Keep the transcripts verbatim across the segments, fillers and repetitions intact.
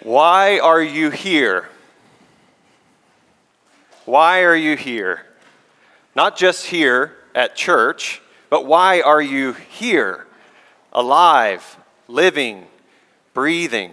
Why are you here? Why are you here? Not just here at church, but why are you here? Alive, living, breathing.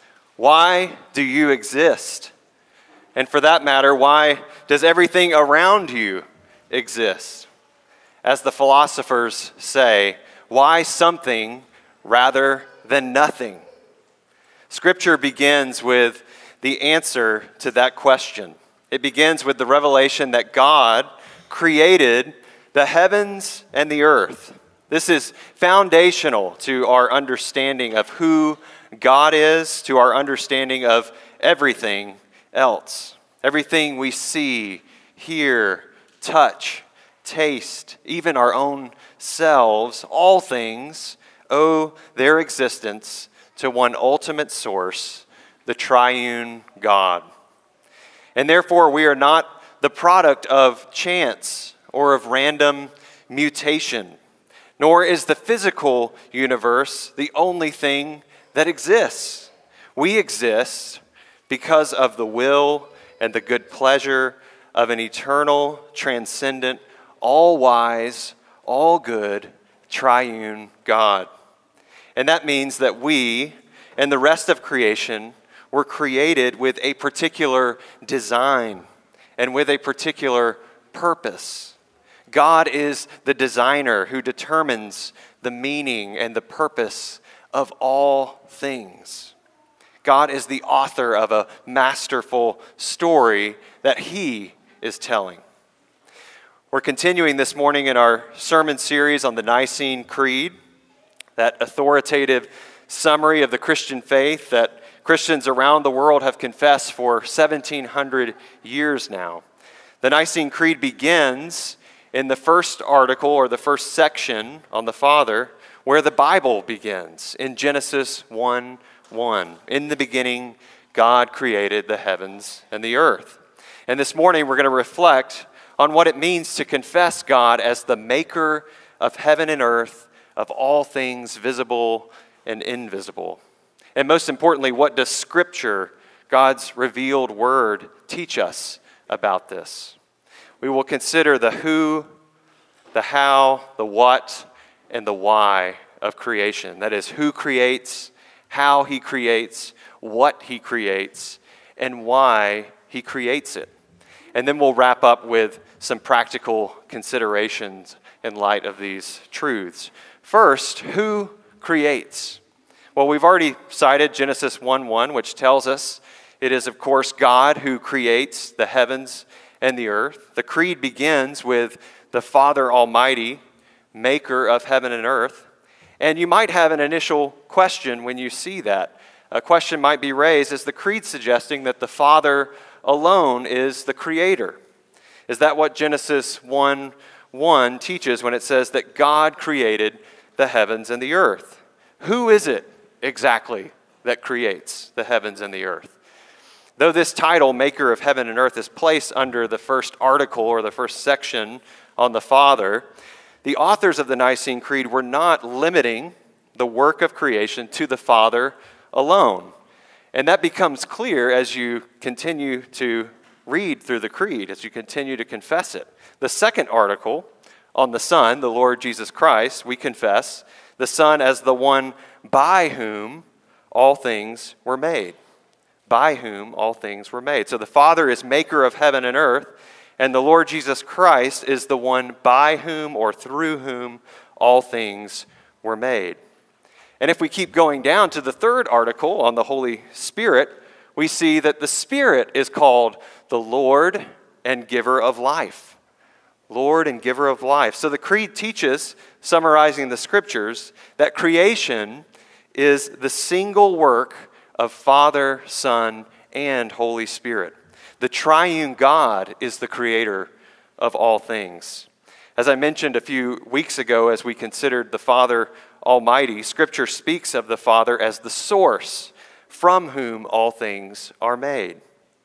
Why do you exist? And for that matter, why does everything around you exist? As the philosophers say, why something rather than nothing? Scripture begins with the answer to that question. It begins with the revelation that God created the heavens and the earth. This is foundational to our understanding of who God is, to our understanding of everything else. Everything we see, hear, touch, taste, even our own selves, all things owe their existence to one ultimate source, the triune God. And therefore, we are not the product of chance or of random mutation, nor is the physical universe the only thing that exists. We exist because of the will and the good pleasure of an eternal, transcendent, all-wise, all-good, triune God. And that means that we and the rest of creation were created with a particular design and with a particular purpose. God is the designer who determines the meaning and the purpose of all things. God is the author of a masterful story that He is telling. We're continuing this morning in our sermon series on the Nicene Creed, that authoritative summary of the Christian faith that Christians around the world have confessed for seventeen hundred years now. The Nicene Creed begins in the first article or the first section on the Father, where the Bible begins in Genesis one one. In the beginning, God created the heavens and the earth. And this morning, we're going to reflect on what it means to confess God as the maker of heaven and earth, of all things visible and invisible. And most importantly, what does Scripture, God's revealed word, teach us about this? We will consider the who, the how, the what, and the why of creation. That is, who creates, how He creates, what He creates, and why He creates it. And then we'll wrap up with some practical considerations in light of these truths. First, who creates? Well, we've already cited Genesis one one, which tells us it is, of course, God who creates the heavens and the earth. The creed begins with the Father Almighty, maker of heaven and earth. And you might have an initial question when you see that. A question might be raised, is the creed suggesting that the Father alone is the creator? Is that what Genesis one one teaches when it says that God created the heavens and the earth? Who is it exactly that creates the heavens and the earth? Though this title, Maker of Heaven and Earth, is placed under the first article or the first section on the Father, the authors of the Nicene Creed were not limiting the work of creation to the Father alone. And that becomes clear as you continue to read through the Creed, as you continue to confess it. The second article on the Son, the Lord Jesus Christ, we confess the Son as the one by whom all things were made. By whom all things were made. So the Father is maker of heaven and earth, and the Lord Jesus Christ is the one by whom or through whom all things were made. And if we keep going down to the third article on the Holy Spirit, we see that the Spirit is called the Lord and giver of life. Lord and giver of life. So the Creed teaches, summarizing the Scriptures, that creation is the single work of Father, Son, and Holy Spirit. The triune God is the creator of all things. As I mentioned a few weeks ago as we considered the Father Almighty, Scripture speaks of the Father as the source from whom all things are made.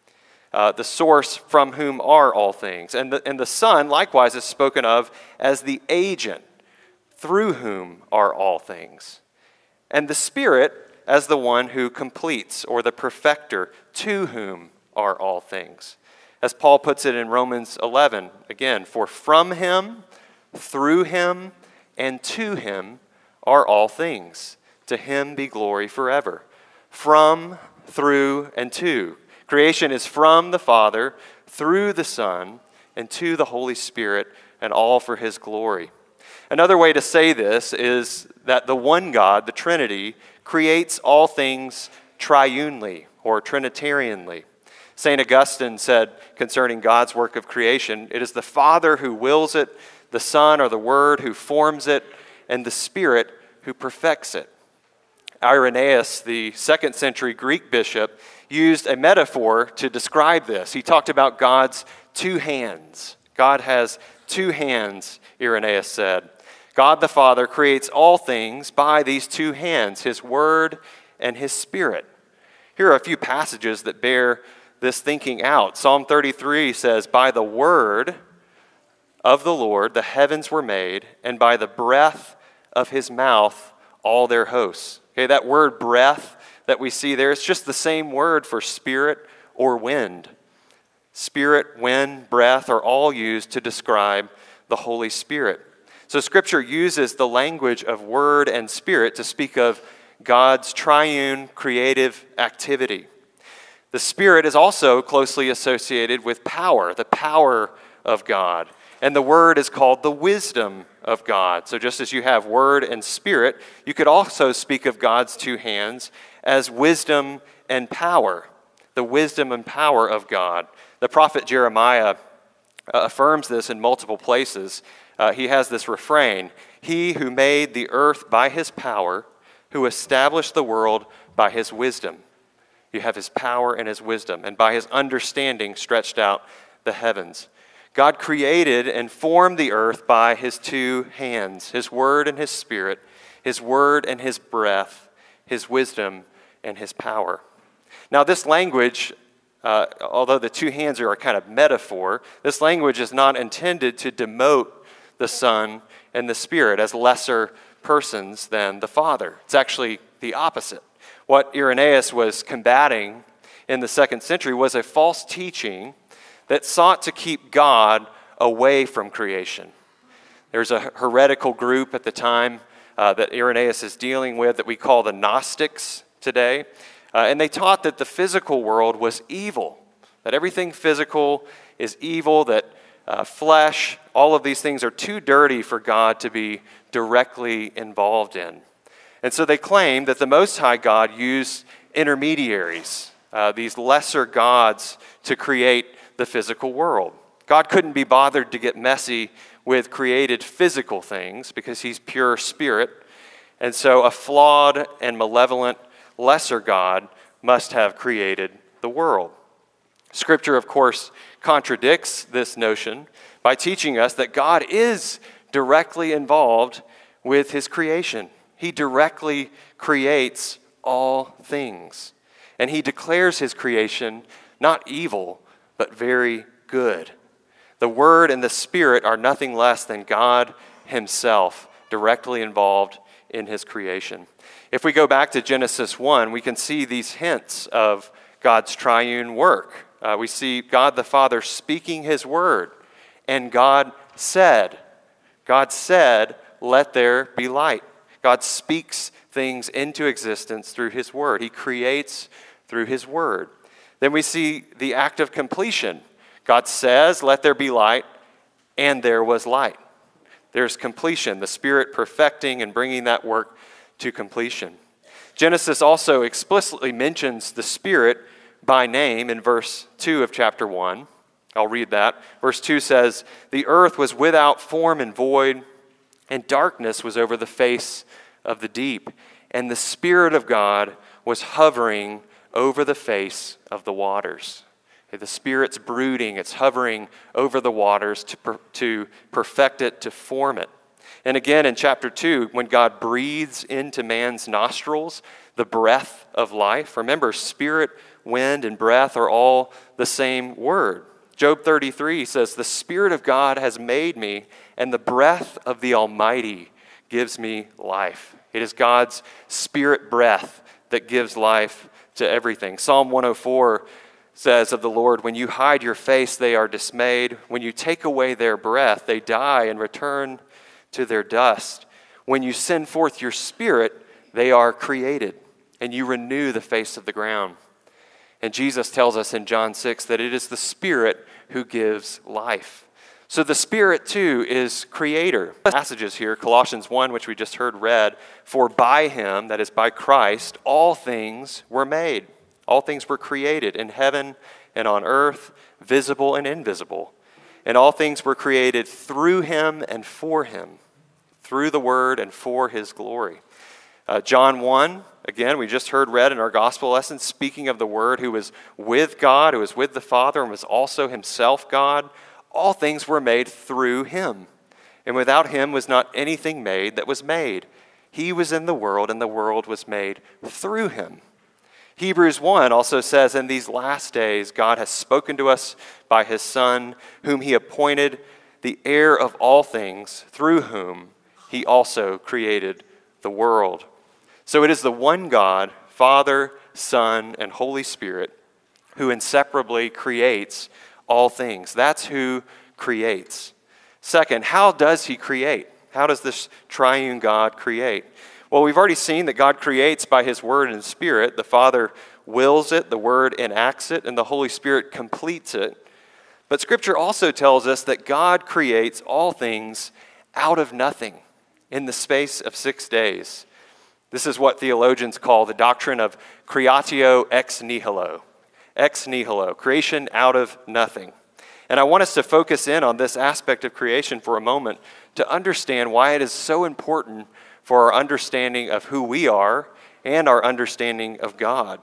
Uh, the source from whom are all things. And the, and the Son, likewise, is spoken of as the agent through whom are all things. And the Spirit, as the one who completes, or the perfecter, to whom are all things. As Paul puts it in Romans eleven, again, for from him, through him, and to him are all things. To him be glory forever. From, through, and to. Creation is from the Father, through the Son, and to the Holy Spirit, and all for his glory. Another way to say this is that the one God, the Trinity, creates all things triunely or trinitarianly. Saint Augustine said concerning God's work of creation, it is the Father who wills it, the Son or the Word who forms it, and the Spirit who perfects it. Irenaeus, the second century Greek bishop, used a metaphor to describe this. He talked about God's two hands. God has two hands, Irenaeus said. God the Father creates all things by these two hands, his Word and his Spirit. Here are a few passages that bear this thinking out. Psalm thirty-three says, by the word of the Lord the heavens were made, and by the breath of his mouth all their hosts. Okay, that word breath that we see there, it's just the same word for spirit or wind. Spirit, wind, breath are all used to describe the Holy Spirit. So Scripture uses the language of word and spirit to speak of God's triune creative activity. The Spirit is also closely associated with power, the power of God. And the Word is called the wisdom of God. So just as you have Word and Spirit, you could also speak of God's two hands as wisdom and power, the wisdom and power of God. The prophet Jeremiah uh, affirms this in multiple places. Uh, he has this refrain, he who made the earth by his power, who established the world by his wisdom. You have his power and his wisdom, and by his understanding stretched out the heavens. God created and formed the earth by his two hands, his word and his spirit, his word and his breath, his wisdom and his power. Now this language, uh, although the two hands are a kind of metaphor, this language is not intended to demote the Son and the Spirit as lesser persons than the Father. It's actually the opposite. What Irenaeus was combating in the second century was a false teaching that sought to keep God away from creation. There's a heretical group at the time uh, that Irenaeus is dealing with that we call the Gnostics today. Uh, and they taught that the physical world was evil, that everything physical is evil, that uh, flesh, all of these things are too dirty for God to be directly involved in. And so they claim that the Most High God used intermediaries, uh, these lesser gods, to create the physical world. God couldn't be bothered to get messy with created physical things because he's pure spirit. And so a flawed and malevolent lesser God must have created the world. Scripture, of course, contradicts this notion by teaching us that God is directly involved with his creation. He directly creates all things. And he declares his creation not evil, but very good. The Word and the Spirit are nothing less than God himself directly involved in his creation. If we go back to Genesis one, we can see these hints of God's triune work. Uh, we see God the Father speaking his word, and God said, God said, let there be light. God speaks things into existence through his word. He creates through his word. Then we see the act of completion. God says, let there be light, and there was light. There's completion, the Spirit perfecting and bringing that work to completion. Genesis also explicitly mentions the Spirit by name in verse two of chapter one. I'll read that. Verse two says, the earth was without form and void, and darkness was over the face of the deep, and the Spirit of God was hovering over the face of the waters. The Spirit's brooding, it's hovering over the waters to, per, to perfect it, to form it. And again in chapter two, when God breathes into man's nostrils the breath of life, remember, spirit, wind, and breath are all the same word. Job thirty-three says, the Spirit of God has made me, and the breath of the Almighty gives me life. It is God's spirit breath that gives life to everything. Psalm one oh four says of the Lord, when you hide your face, they are dismayed. When you take away their breath, they die and return to their dust. When you send forth your spirit, they are created, and you renew the face of the ground. And Jesus tells us in John six that it is the Spirit who gives life. So the Spirit, too, is creator. Passages here, Colossians one, which we just heard read, for by him, that is by Christ, all things were made. All things were created in heaven and on earth, visible and invisible. And all things were created through him and for him, through the word and for his glory. Uh, John one, again, we just heard read in our gospel lesson, speaking of the Word who was with God, who was with the Father, and was also himself God. All things were made through him. And without him was not anything made that was made. He was in the world, and the world was made through him. Hebrews one also says, in these last days, God has spoken to us by his Son, whom he appointed the heir of all things, through whom he also created the world. So it is the one God, Father, Son, and Holy Spirit, who inseparably creates all things. That's who creates. Second, how does he create? How does this triune God create? Well, we've already seen that God creates by his word and spirit. The Father wills it, the Word enacts it, and the Holy Spirit completes it. But Scripture also tells us that God creates all things out of nothing in the space of six days. This is what theologians call the doctrine of creatio ex nihilo. Ex nihilo, creation out of nothing. And I want us to focus in on this aspect of creation for a moment to understand why it is so important for our understanding of who we are and our understanding of God.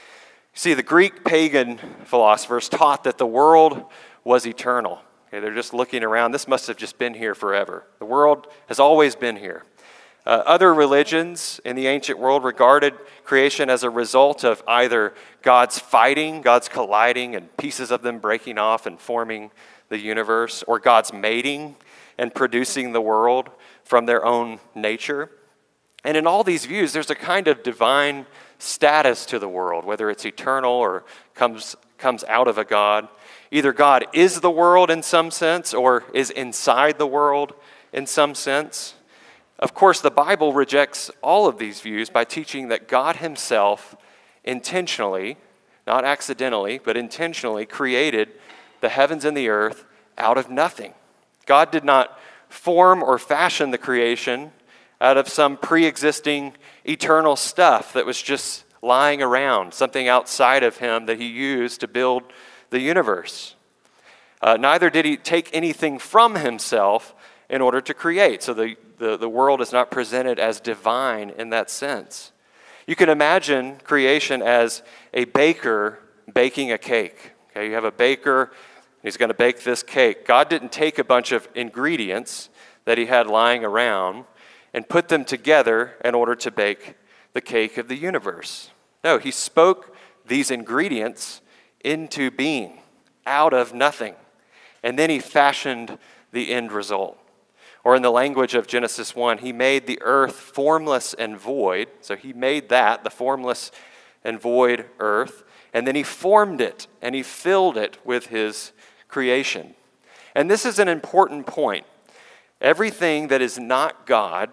See, the Greek pagan philosophers taught that the world was eternal. Okay, they're just looking around. This must have just been here forever. The world has always been here. Uh, other religions in the ancient world regarded creation as a result of either God's fighting, God's colliding, and pieces of them breaking off and forming the universe, or God's mating and producing the world from their own nature. And in all these views, there's a kind of divine status to the world, whether it's eternal or comes, comes out of a God. Either God is the world in some sense or is inside the world in some sense. Of course, the Bible rejects all of these views by teaching that God himself intentionally, not accidentally, but intentionally created the heavens and the earth out of nothing. God did not form or fashion the creation out of some pre-existing eternal stuff that was just lying around, something outside of him that he used to build the universe. Uh, neither did he take anything from himself in order to create. So the, the, the world is not presented as divine in that sense. You can imagine creation as a baker baking a cake. Okay, you have a baker, he's going to bake this cake. God didn't take a bunch of ingredients that he had lying around and put them together in order to bake the cake of the universe. No, he spoke these ingredients into being, out of nothing. And then he fashioned the end result. Or in the language of Genesis one, he made the earth formless and void. So he made that, the formless and void earth. And then he formed it and he filled it with his creation. And this is an important point. Everything that is not God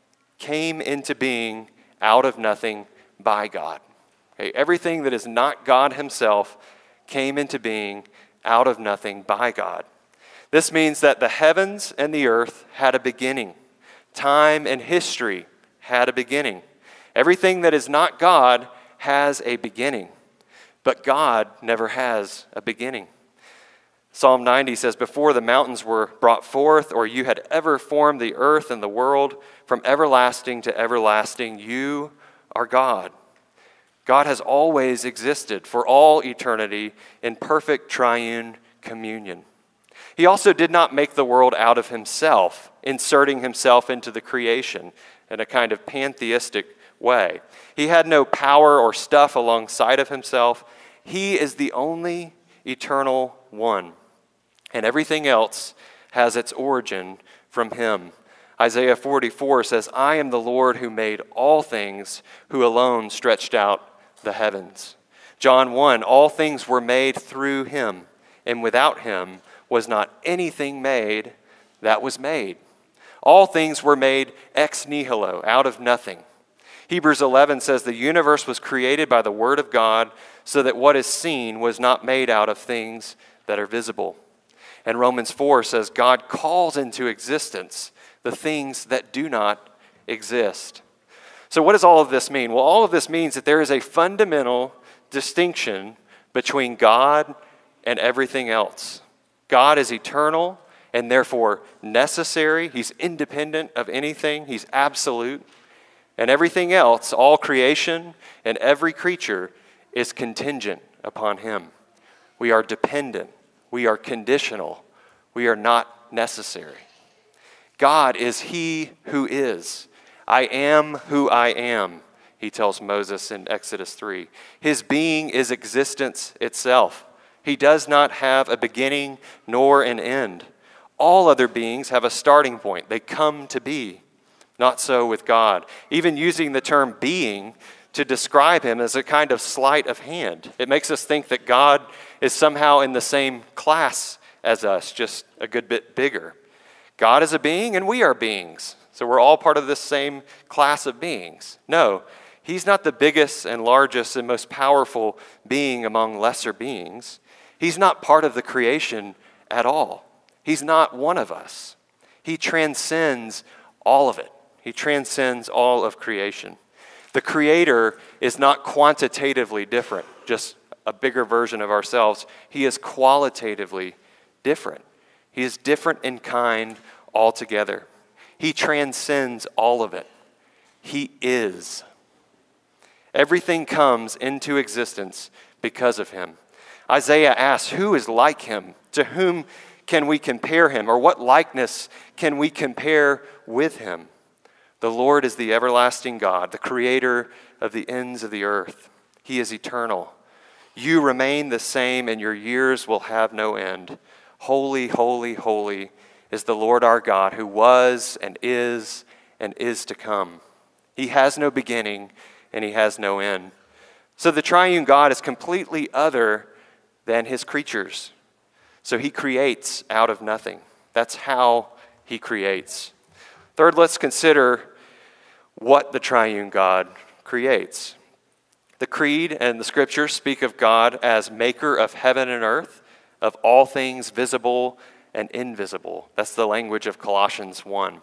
came into being out of nothing by God. Okay? Everything that is not God himself came into being out of nothing by God. This means that the heavens and the earth had a beginning. Time and history had a beginning. Everything that is not God has a beginning, but God never has a beginning. Psalm ninety says, before the mountains were brought forth, or you had ever formed the earth and the world, from everlasting to everlasting, you are God. God has always existed for all eternity in perfect triune communion. He also did not make the world out of himself, inserting himself into the creation in a kind of pantheistic way. He had no power or stuff alongside of himself. He is the only eternal one. And everything else has its origin from him Isaiah forty-four says, I am the Lord who made all things, who alone stretched out the heavens. John one, all things were made through him, and without him was not anything made that was made. All things were made ex nihilo, out of nothing. Hebrews eleven says the universe was created by the word of God, so that what is seen was not made out of things that are visible. And Romans four says God calls into existence the things that do not exist. So what does all of this mean? Well, all of this means that there is a fundamental distinction between God and everything else. God is eternal and therefore necessary. He's independent of anything. He's absolute. And everything else, all creation and every creature, is contingent upon him. We are dependent. We are conditional. We are not necessary. God is he who is. I am who I am, he tells Moses in Exodus three. His being is existence itself. He does not have a beginning nor an end. All other beings have a starting point. They come to be. Not so with God. Even using the term being to describe him as a kind of sleight of hand. It makes us think that God is somehow in the same class as us, just a good bit bigger. God is a being and we are beings. So we're all part of this same class of beings. No, he's not the biggest and largest and most powerful being among lesser beings. He's not part of the creation at all. He's not one of us. He transcends all of it. He transcends all of creation. The Creator is not quantitatively different, just a bigger version of ourselves. He is qualitatively different. He is different in kind altogether. He transcends all of it. He is. Everything comes into existence because of him. Isaiah asks, who is like him? To whom can we compare him? Or what likeness can we compare with him? The Lord is the everlasting God, the creator of the ends of the earth. He is eternal. You remain the same, and your years will have no end. Holy, holy, holy is the Lord our God, who was and is and is to come. He has no beginning, and he has no end. So the triune God is completely other than his creatures. So he creates out of nothing. That's how he creates. Third, let's consider what the triune God creates. The Creed and the Scriptures speak of God as maker of heaven and earth, of all things visible and invisible. That's the language of Colossians one.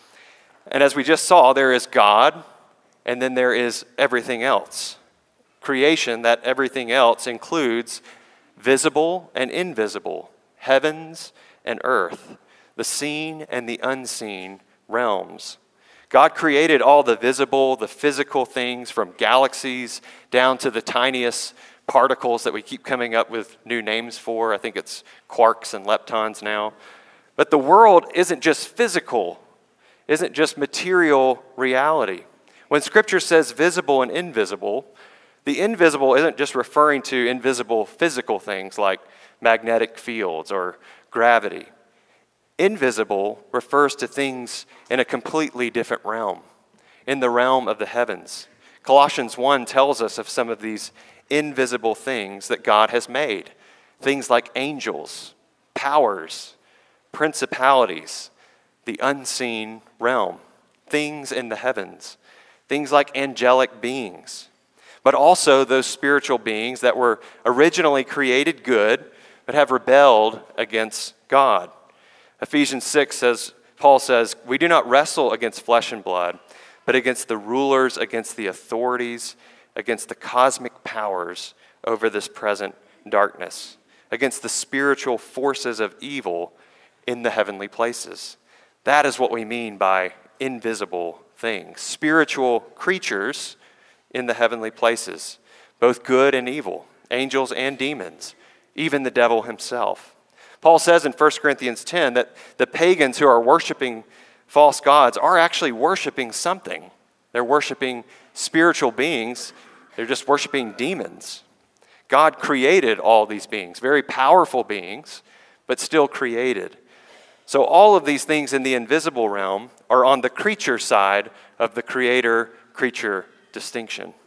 And as we just saw, there is God, and then there is everything else. Creation, that everything else, includes visible and invisible, heavens and earth, the seen and the unseen realms. God created all the visible, the physical things, from galaxies down to the tiniest particles that we keep coming up with new names for. I think it's quarks and leptons now. But the world isn't just physical, isn't just material reality. When Scripture says visible and invisible, the invisible isn't just referring to invisible physical things like magnetic fields or gravity. Invisible refers to things in a completely different realm, in the realm of the heavens. Colossians one tells us of some of these invisible things that God has made. Things like angels, powers, principalities, the unseen realm, things in the heavens, things like angelic beings, but also those spiritual beings that were originally created good but have rebelled against God. Ephesians six says, Paul says, we do not wrestle against flesh and blood, but against the rulers, against the authorities, against the cosmic powers over this present darkness, against the spiritual forces of evil in the heavenly places. That is what we mean by invisible things. Spiritual creatures in the heavenly places, both good and evil, angels and demons, even the devil himself. Paul says in First Corinthians ten that the pagans who are worshiping false gods are actually worshiping something. They're worshiping spiritual beings. They're just worshiping demons. God created all these beings, very powerful beings, but still created. So all of these things in the invisible realm are on the creature side of the creator-creature distinction.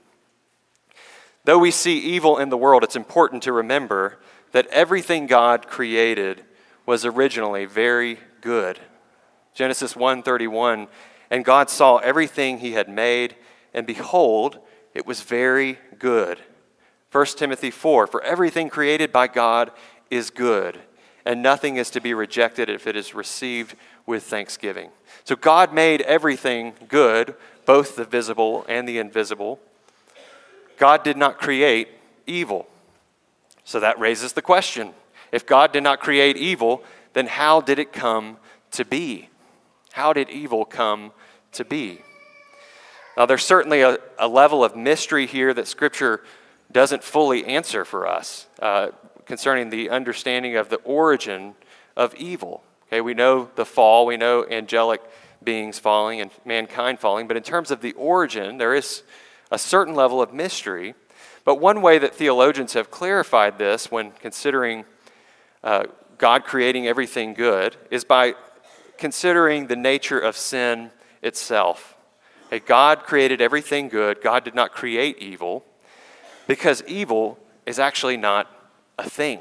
Though we see evil in the world, it's important to remember that everything God created was originally very good. Genesis one thirty-one, and God saw everything he had made, and behold, it was very good. First Timothy four, for everything created by God is good, and nothing is to be rejected if it is received with thanksgiving. So God made everything good, both the visible and the invisible. God did not create evil. So that raises the question, if God did not create evil, then how did it come to be? How did evil come to be? Now, there's certainly a, a level of mystery here that Scripture doesn't fully answer for us uh, concerning the understanding of the origin of evil. Okay, we know the fall, we know angelic beings falling and mankind falling, but in terms of the origin, there is a certain level of mystery. But one way that theologians have clarified this when considering uh, God creating everything good is by considering the nature of sin itself. Okay, God created everything good. God did not create evil because evil is actually not a thing.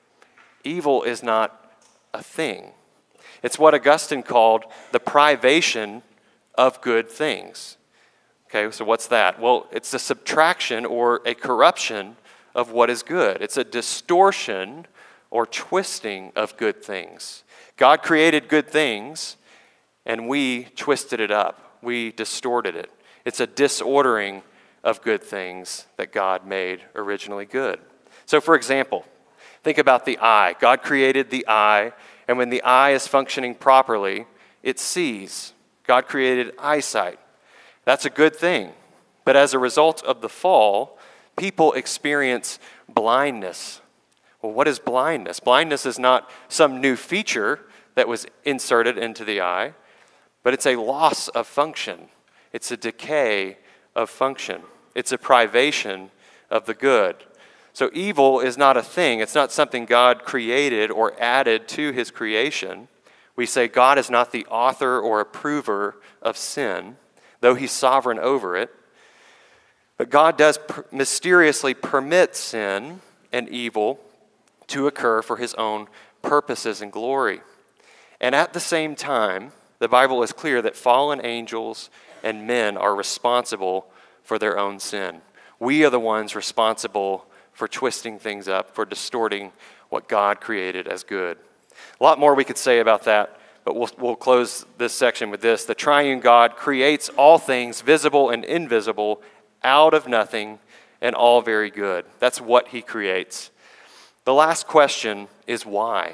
Evil is not a thing. It's what Augustine called the privation of good things. Okay, so what's that? Well, it's a subtraction or a corruption of what is good. It's a distortion or twisting of good things. God created good things, and we twisted it up. We distorted it. It's a disordering of good things that God made originally good. So, for example, think about the eye. God created the eye, and when the eye is functioning properly, it sees. God created eyesight. That's a good thing. But as a result of the fall, people experience blindness. Well, what is blindness? Blindness is not some new feature that was inserted into the eye, but it's a loss of function. It's a decay of function. It's a privation of the good. So evil is not a thing. It's not something God created or added to his creation. We say God is not the author or approver of sin, though he's sovereign over it. But God does per- mysteriously permit sin and evil to occur for his own purposes and glory. And at the same time, the Bible is clear that fallen angels and men are responsible for their own sin. We are the ones responsible for twisting things up, for distorting what God created as good. A lot more we could say about that, but we'll, we'll close this section with this. The triune God creates all things, visible and invisible, out of nothing, and all very good. That's what he creates. The last question is why?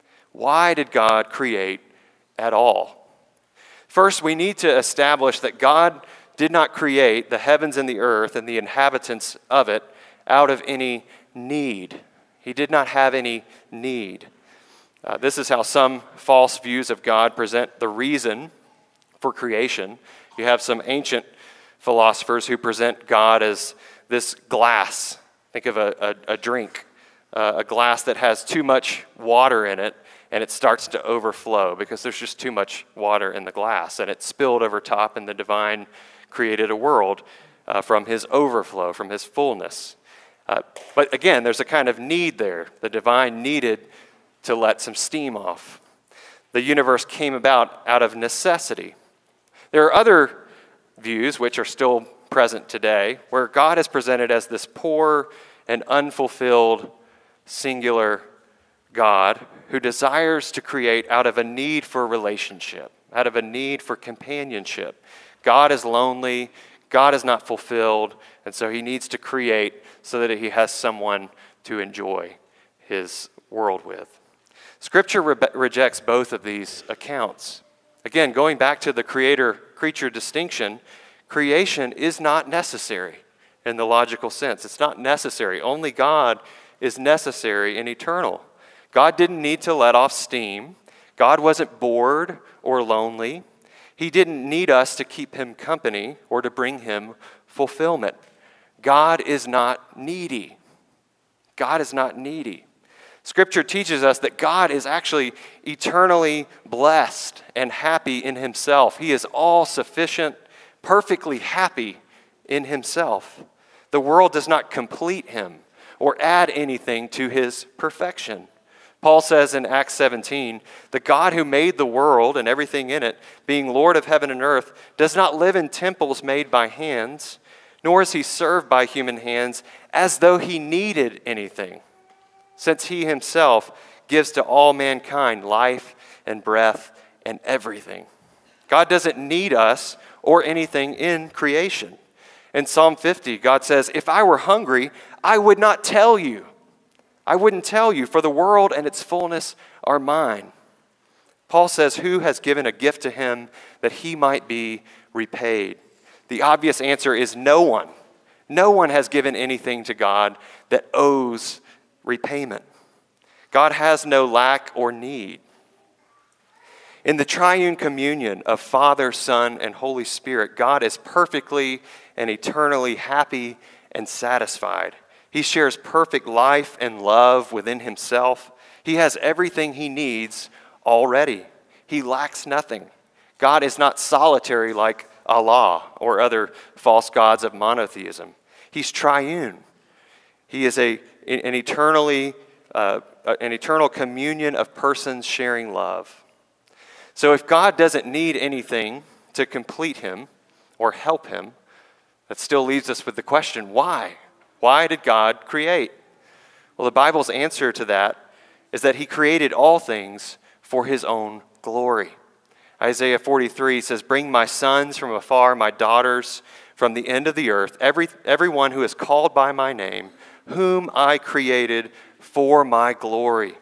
Why did God create at all? First, we need to establish that God did not create the heavens and the earth and the inhabitants of it out of any need. He did not have any need. Uh, this is how some false views of God present the reason for creation. You have some ancient philosophers who present God as this glass. Think of a, a, a drink, uh, a glass that has too much water in it, and it starts to overflow because there's just too much water in the glass, and it spilled over top, and the divine created a world uh, from his overflow, from his fullness. Uh, but again, there's a kind of need there. The divine needed to let some steam off. The universe came about out of necessity. There are other views, which are still present today, where God is presented as this poor and unfulfilled singular God who desires to create out of a need for relationship, out of a need for companionship. God is lonely, God is not fulfilled, and so he needs to create so that he has someone to enjoy his world with. Scripture re- rejects both of these accounts. Again, going back to the creator-creature distinction, creation is not necessary in the logical sense. It's not necessary. Only God is necessary and eternal. God didn't need to let off steam. God wasn't bored or lonely. He didn't need us to keep him company or to bring him fulfillment. God is not needy. God is not needy. Scripture teaches us that God is actually eternally blessed and happy in himself. He is all sufficient, perfectly happy in himself. The world does not complete him or add anything to his perfection. Paul says in Acts seventeen, the God who made the world and everything in it, being Lord of heaven and earth, does not live in temples made by hands, nor is he served by human hands as though he needed anything, since he himself gives to all mankind life and breath and everything. God doesn't need us or anything in creation. In Psalm fifty, God says, if I were hungry, I would not tell you. I wouldn't tell you, for the world and its fullness are mine. Paul says, who has given a gift to him that he might be repaid? The obvious answer is no one. No one has given anything to God that owes repayment. God has no lack or need. In the triune communion of Father, Son, and Holy Spirit, God is perfectly and eternally happy and satisfied. He shares perfect life and love within himself. He has everything he needs already. He lacks nothing. God is not solitary like Allah or other false gods of monotheism. He's triune. He is a, an eternally, uh, an eternal communion of persons sharing love. So if God doesn't need anything to complete him or help him, that still leaves us with the question, why? Why did God create? Well, the Bible's answer to that is that he created all things for his own glory. Isaiah forty-three says, bring my sons from afar, my daughters from the end of the earth, every, everyone who is called by my name, whom I created for my glory,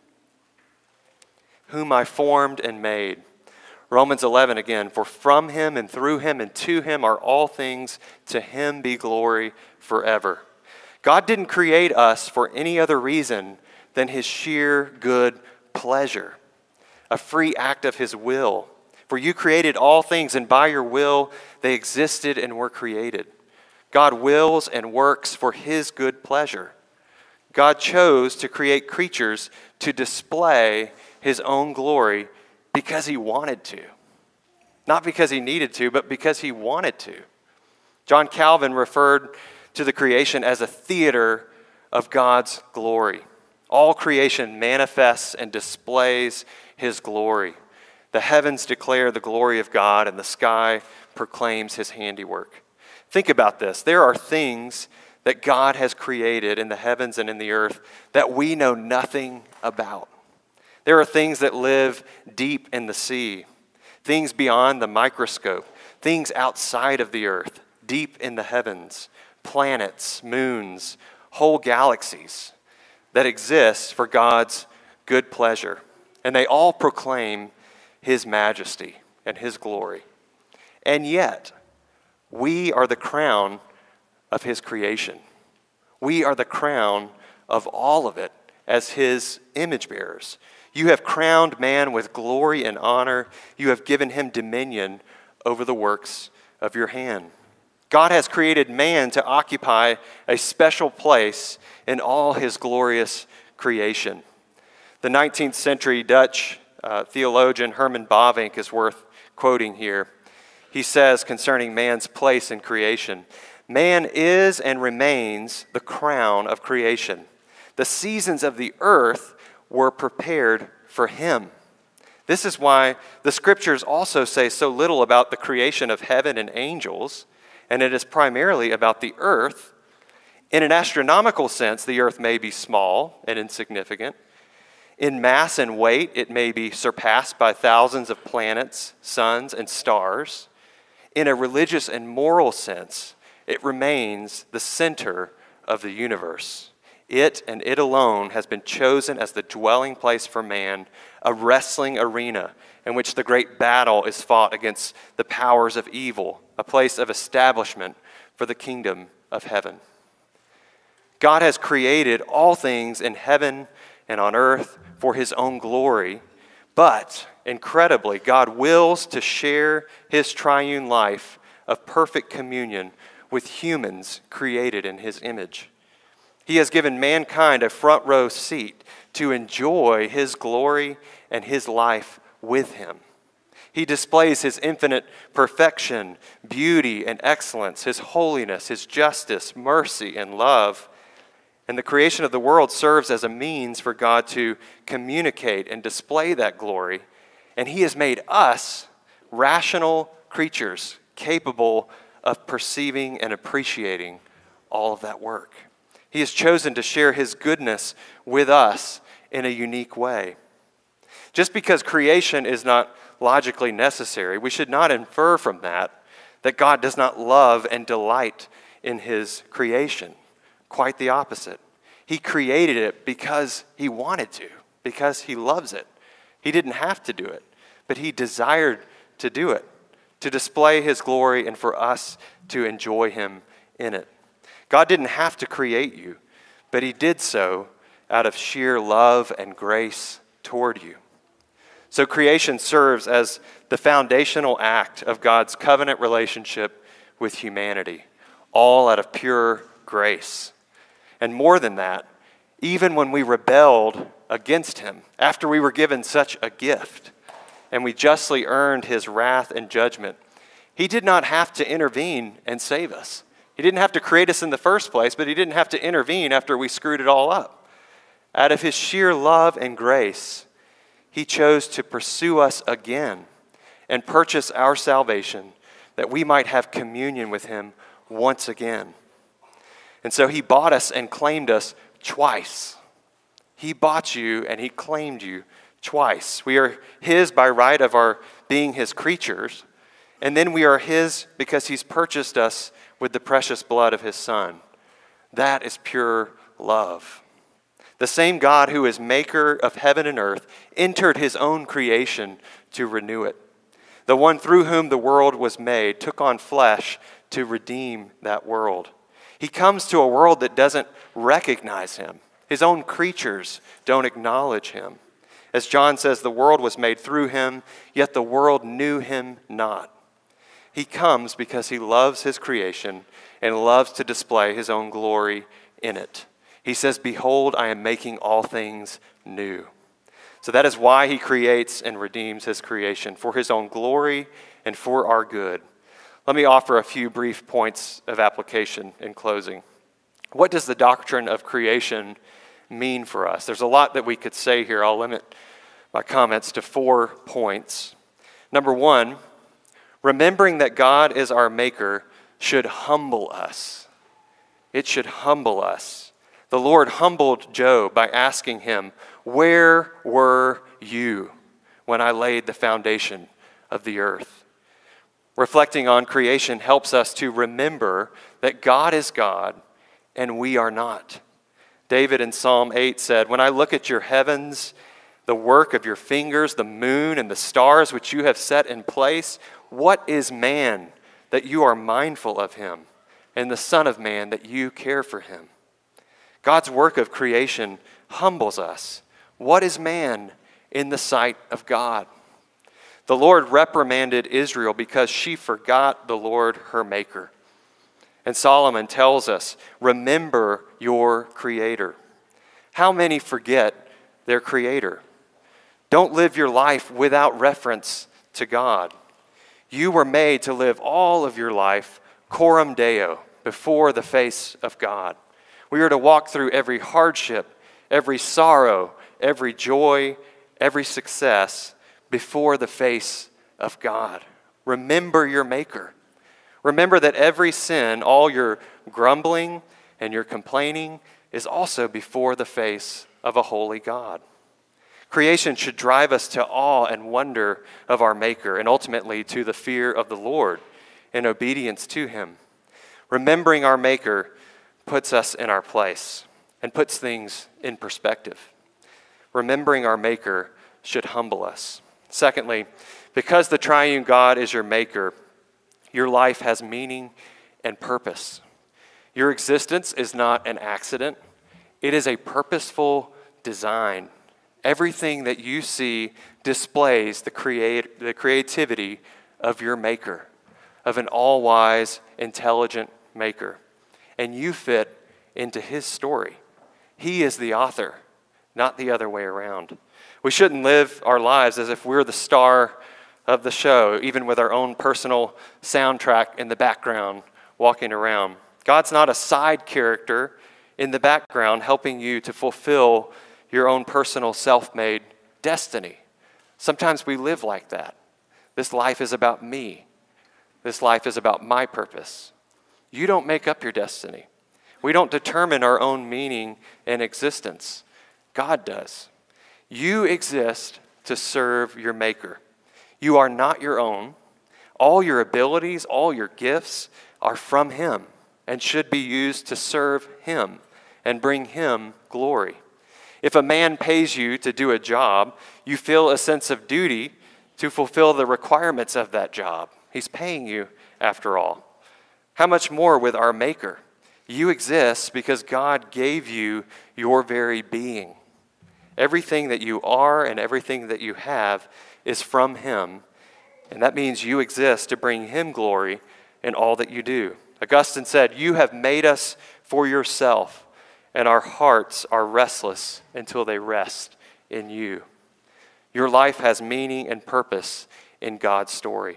whom I formed and made. Romans eleven again, for from him and through him and to him are all things, to him be glory forever. God didn't create us for any other reason than his sheer good pleasure, a free act of his will. For you created all things, and by your will they existed and were created. God wills and works for his good pleasure. God chose to create creatures to display his own glory because he wanted to. Not because he needed to, but because he wanted to. John Calvin referred to the creation as a theater of God's glory. All creation manifests and displays his glory. The heavens declare the glory of God, and the sky proclaims his handiwork. Think about this. There are things that God has created in the heavens and in the earth that we know nothing about. There are things that live deep in the sea, things beyond the microscope, things outside of the earth, deep in the heavens, planets, moons, whole galaxies that exist for God's good pleasure. And they all proclaim his majesty and his glory. And yet, we are the crown of his creation. We are the crown of all of it as his image bearers. You have crowned man with glory and honor. You have given him dominion over the works of your hand. God has created man to occupy a special place in all his glorious creation. The nineteenth century Dutch uh, theologian Herman Bavinck is worth quoting here. He says concerning man's place in creation, man is and remains the crown of creation. The seasons of the earth were prepared for him. This is why the scriptures also say so little about the creation of heaven and angels, and it is primarily about the earth. In an astronomical sense, the earth may be small and insignificant. In mass and weight, it may be surpassed by thousands of planets, suns, and stars. In a religious and moral sense, it remains the center of the universe. It and it alone has been chosen as the dwelling place for man, a wrestling arena in which the great battle is fought against the powers of evil, a place of establishment for the kingdom of heaven. God has created all things in heaven and on earth for his own glory, but incredibly, God wills to share his triune life of perfect communion with humans created in his image. He has given mankind a front row seat to enjoy his glory and his life with him. He displays his infinite perfection, beauty, and excellence, his holiness, his justice, mercy, and love. And the creation of the world serves as a means for God to communicate and display that glory. And he has made us rational creatures capable of perceiving and appreciating all of that work. He has chosen to share his goodness with us in a unique way. Just because creation is not logically necessary, we should not infer from that that God does not love and delight in his creation. Quite the opposite. He created it because he wanted to, because he loves it. He didn't have to do it, but he desired to do it, to display his glory and for us to enjoy him in it. God didn't have to create you, but he did so out of sheer love and grace toward you. So creation serves as the foundational act of God's covenant relationship with humanity, all out of pure grace. And more than that, even when we rebelled against him, after we were given such a gift, and we justly earned his wrath and judgment, he did not have to intervene and save us. He didn't have to create us in the first place, but he didn't have to intervene after we screwed it all up. Out of his sheer love and grace, he chose to pursue us again and purchase our salvation that we might have communion with him once again. And so he bought us and claimed us twice. He bought you and he claimed you twice. We are his by right of our being his creatures, and then we are his because he's purchased us with the precious blood of his Son. That is pure love. The same God who is maker of heaven and earth entered his own creation to renew it. The one through whom the world was made took on flesh to redeem that world. He comes to a world that doesn't recognize him. His own creatures don't acknowledge him. As John says, the world was made through him, yet the world knew him not. He comes because he loves his creation and loves to display his own glory in it. He says, "Behold, I am making all things new." So that is why he creates and redeems his creation, for his own glory and for our good. Let me offer a few brief points of application in closing. What does the doctrine of creation mean for us? There's a lot that we could say here. I'll limit my comments to four points. Number one, remembering that God is our maker should humble us. It should humble us. The Lord humbled Job by asking him, "Where were you when I laid the foundation of the earth?" Reflecting on creation helps us to remember that God is God and we are not. David in Psalm eight said, "When I look at your heavens, the work of your fingers, the moon and the stars which you have set in place, what is man that you are mindful of him, and the Son of Man that you care for him?" God's work of creation humbles us. What is man in the sight of God? The Lord reprimanded Israel because she forgot the Lord her maker. And Solomon tells us, remember your Creator. How many forget their Creator? Don't live your life without reference to God. You were made to live all of your life coram Deo, before the face of God. We are to walk through every hardship, every sorrow, every joy, every success before the face of God. Remember your Maker. Remember that every sin, all your grumbling and your complaining, is also before the face of a holy God. Creation should drive us to awe and wonder of our Maker, and ultimately to the fear of the Lord and obedience to him. Remembering our Maker puts us in our place and puts things in perspective. Remembering our Maker should humble us. Secondly, because the triune God is your Maker, your life has meaning and purpose. Your existence is not an accident. It is a purposeful design. Everything that you see displays the, create, the creativity of your Maker, of an all-wise, intelligent Maker. And you fit into his story. He is the author, not the other way around. We shouldn't live our lives as if we're the star of the show, even with our own personal soundtrack in the background walking around. God's not a side character in the background helping you to fulfill your own personal self-made destiny. Sometimes we live like that. This life is about me. This life is about my purpose. You don't make up your destiny. We don't determine our own meaning and existence. God does. You exist to serve your Maker. You are not your own. All your abilities, all your gifts are from him and should be used to serve him and bring him glory. If a man pays you to do a job, you feel a sense of duty to fulfill the requirements of that job. He's paying you after all. How much more with our Maker? You exist because God gave you your very being. Everything that you are and everything that you have is from him, and that means you exist to bring him glory in all that you do. Augustine said, "You have made us for yourself, and our hearts are restless until they rest in you." Your life has meaning and purpose in God's story.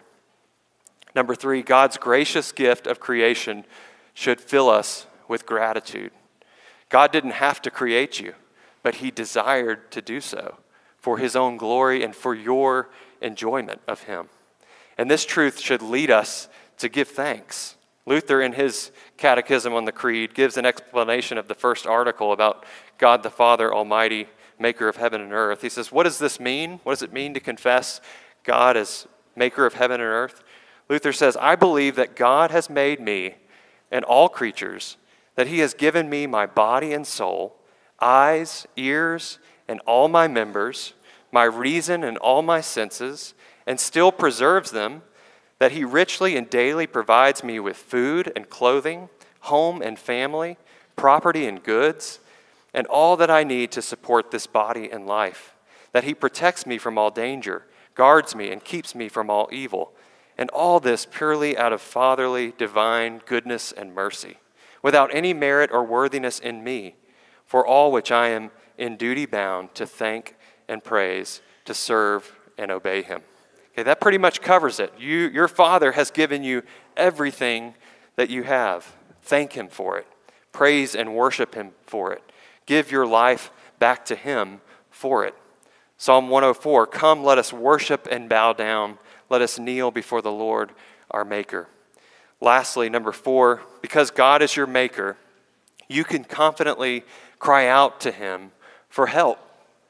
Number three, God's gracious gift of creation should fill us with gratitude. God didn't have to create you, but he desired to do so for his own glory and for your enjoyment of him. And this truth should lead us to give thanks. Luther, in his Catechism on the Creed, gives an explanation of the first article about God the Father Almighty, maker of heaven and earth. He says, what does this mean? What does it mean to confess God as maker of heaven and earth? Luther says, I believe that God has made me and all creatures, that he has given me my body and soul, eyes, ears, and all my members, my reason and all my senses, and still preserves them, that he richly and daily provides me with food and clothing, home and family, property and goods, and all that I need to support this body and life, that he protects me from all danger, guards me, and keeps me from all evil, and all this purely out of fatherly, divine goodness and mercy, without any merit or worthiness in me, for all which I am in duty bound to thank and praise, to serve and obey him. Okay, that pretty much covers it. You, your Father has given you everything that you have. Thank him for it. Praise and worship him for it. Give your life back to him for it. Psalm one oh four, come, let us worship and bow down. Let us kneel before the Lord, our Maker. Lastly, number four, because God is your Maker, you can confidently cry out to him for help.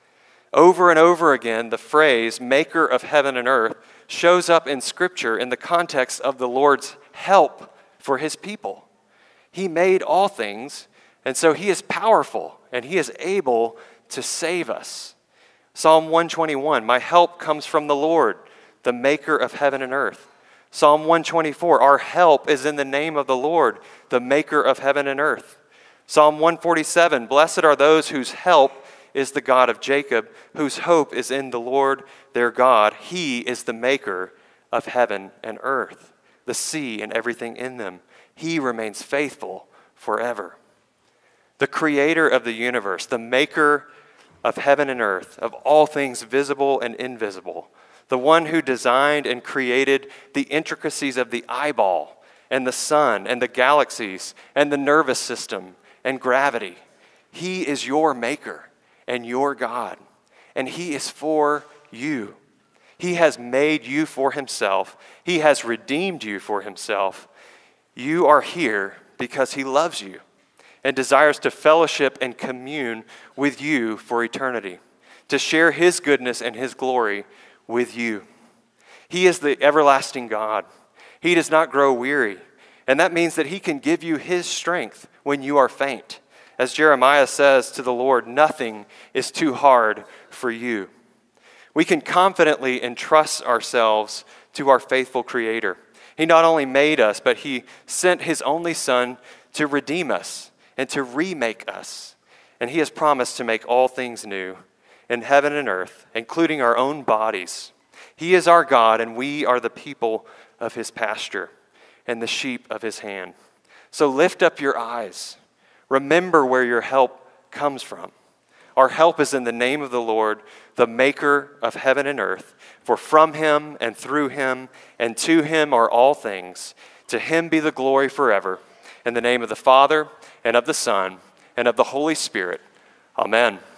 Over and over again, the phrase, maker of heaven and earth, shows up in Scripture in the context of the Lord's help for his people. He made all things, and so he is powerful, and he is able to save us. Psalm one twenty-one, my help comes from the Lord, the maker of heaven and earth. Psalm one twenty-four, our help is in the name of the Lord, the maker of heaven and earth. Psalm one forty-seven, blessed are those whose help is the God of Jacob, whose hope is in the Lord their God. He is the maker of heaven and earth, the sea and everything in them. He remains faithful forever. The creator of the universe, the maker of heaven and earth, of all things visible and invisible, the one who designed and created the intricacies of the eyeball and the sun and the galaxies and the nervous system and gravity. He is your maker and your God, and he is for you. He has made you for himself. He has redeemed you for himself. You are here because he loves you and desires to fellowship and commune with you for eternity, to share his goodness and his glory with you. He is the everlasting God. He does not grow weary, and that means that he can give you his strength when you are faint. As Jeremiah says to the Lord, nothing is too hard for you. We can confidently entrust ourselves to our faithful Creator. He not only made us, but he sent his only Son to redeem us and to remake us. And he has promised to make all things new in heaven and earth, including our own bodies. He is our God, and we are the people of his pasture and the sheep of his hand. So lift up your eyes. Remember where your help comes from. Our help is in the name of the Lord, the maker of heaven and earth. For from him and through him and to him are all things. To him be the glory forever. In the name of the Father, and of the Son, and of the Holy Spirit. Amen.